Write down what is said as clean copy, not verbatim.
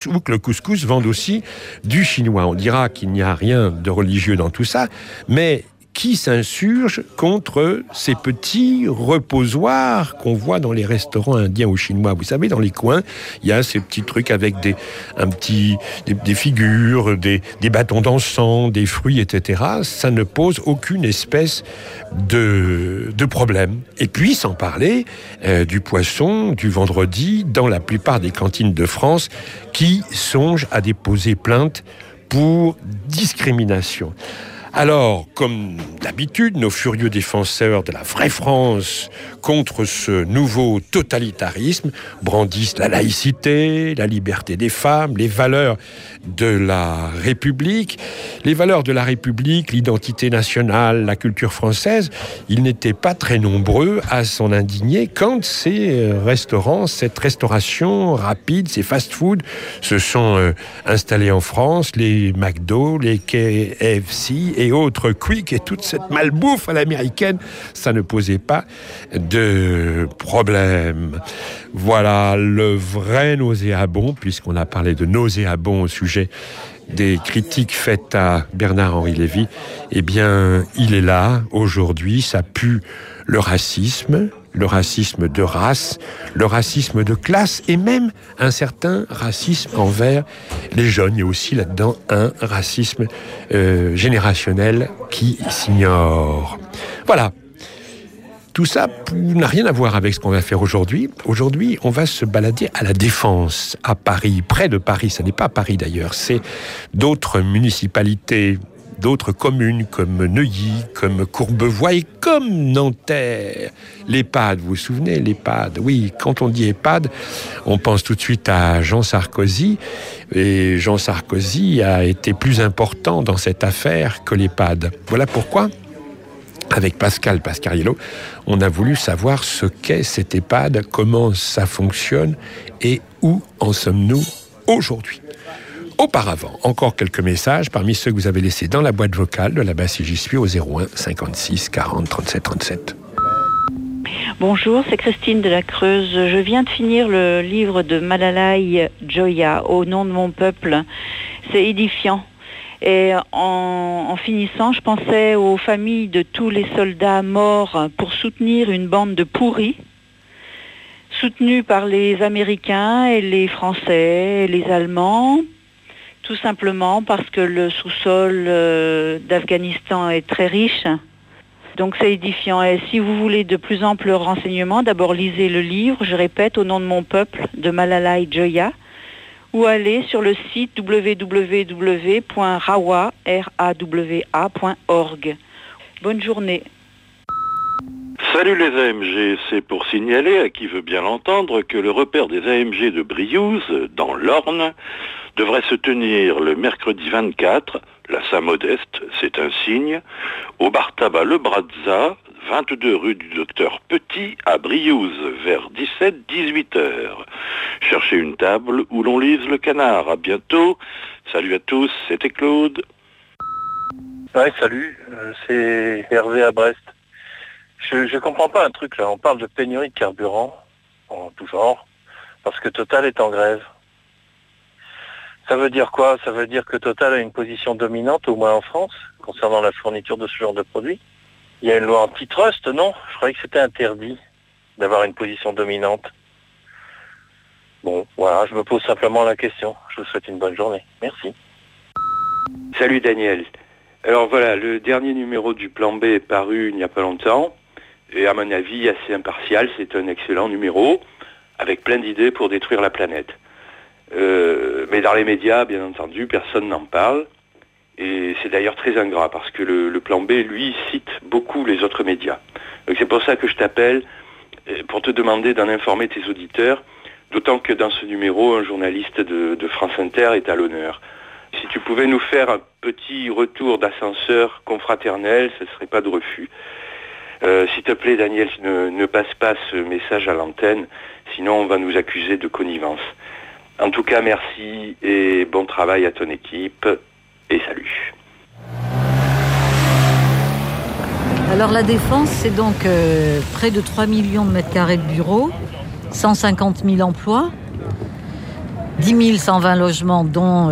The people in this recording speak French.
ou que le couscous vende aussi du chinois. On dira qu'il n'y a rien de religieux dans tout ça, mais qui s'insurge contre ces petits reposoirs qu'on voit dans les restaurants indiens ou chinois. Vous savez, dans les coins, il y a ces petits trucs avec des figures, des bâtons d'encens, des fruits, etc. Ça ne pose aucune espèce de problème. Et puis, sans parler du poisson, du vendredi, dans la plupart des cantines de France, qui songent à déposer plainte pour discrimination. Alors, comme d'habitude, nos furieux défenseurs de la vraie France contre ce nouveau totalitarisme brandissent la laïcité, la liberté des femmes, les valeurs de la République. Les valeurs de la République, l'identité nationale, la culture française, ils n'étaient pas très nombreux à s'en indigner quand ces restaurants, cette restauration rapide, ces fast-food se sont installés en France, les McDo, les KFC et autres Quick et toute cette malbouffe à l'américaine, ça ne posait pas de problème. Voilà le vrai nauséabond, puisqu'on a parlé de nauséabond au sujet des critiques faites à Bernard-Henri Lévy. Eh bien, il est là, aujourd'hui, ça pue le racisme de race, le racisme de classe et même un certain racisme envers les jeunes. Il y a aussi là-dedans un racisme générationnel qui s'ignore. Voilà. Tout ça n'a rien à voir avec ce qu'on va faire aujourd'hui. Aujourd'hui, on va se balader à la Défense, à Paris, près de Paris. Ça n'est pas Paris d'ailleurs, c'est d'autres municipalités, d'autres communes comme Neuilly, comme Courbevoie et comme Nanterre. L'EHPAD, vous vous souvenez, l'EHPAD? Oui, quand on dit EHPAD, on pense tout de suite à Jean Sarkozy. Et Jean Sarkozy a été plus important dans cette affaire que l'EHPAD. Voilà pourquoi, avec Pascal Pasquariello, on a voulu savoir ce qu'est cette EHPAD, comment ça fonctionne et où en sommes-nous aujourd'hui. Auparavant, encore quelques messages parmi ceux que vous avez laissés dans la boîte vocale de là-bas si j'y suis au 01 56 40 37 37. Bonjour, c'est Christine de la Creuse. Je viens de finir le livre de Malalai Joya, Au nom de mon peuple. C'est édifiant. Et en finissant, je pensais aux familles de tous les soldats morts pour soutenir une bande de pourris, soutenus par les Américains et les Français et les Allemands, tout simplement parce que le sous-sol d'Afghanistan est très riche. Donc c'est édifiant. Et si vous voulez de plus amples renseignements, d'abord lisez le livre, je répète, Au nom de mon peuple, de Malalai Joya, ou allez sur le site www.rawa.org. Bonne journée. Salut les AMG, c'est pour signaler à qui veut bien l'entendre que le repère des AMG de Briouze, dans l'Orne, devrait se tenir le mercredi 24, la Saint-Modeste, c'est un signe, au bar tabac Le Brazza, 22 rue du Docteur Petit à Briouze, vers 17-18 heures. Cherchez une table où l'on lise le canard. À bientôt. Salut à tous, c'était Claude. Ouais, salut, c'est Hervé à Brest. Je comprends pas un truc là, on parle de pénurie de carburant, en tout genre, parce que Total est en grève. Ça veut dire quoi? Ça veut dire que Total a une position dominante, au moins en France, concernant la fourniture de ce genre de produits. Il y a une loi antitrust, non? Je croyais que c'était interdit d'avoir une position dominante. Bon, voilà, je me pose simplement la question. Je vous souhaite une bonne journée. Merci. Salut Daniel. Alors voilà, le dernier numéro du Plan B est paru il n'y a pas longtemps. Et à mon avis, assez impartial, c'est un excellent numéro, avec plein d'idées pour détruire la planète. Mais dans les médias, bien entendu, personne n'en parle. Et c'est d'ailleurs très ingrat, parce que le Plan B, lui, cite beaucoup les autres médias. Donc c'est pour ça que je t'appelle, pour te demander d'en informer tes auditeurs, d'autant que dans ce numéro, un journaliste de France Inter est à l'honneur. Si tu pouvais nous faire un petit retour d'ascenseur confraternel, ce ne serait pas de refus. S'il te plaît, Daniel, ne passe pas ce message à l'antenne, sinon on va nous accuser de connivence. En tout cas, merci et bon travail à ton équipe et salut. Alors la Défense, c'est donc près de 3 millions de mètres carrés de bureaux, 150 000 emplois. 10 120 logements, dont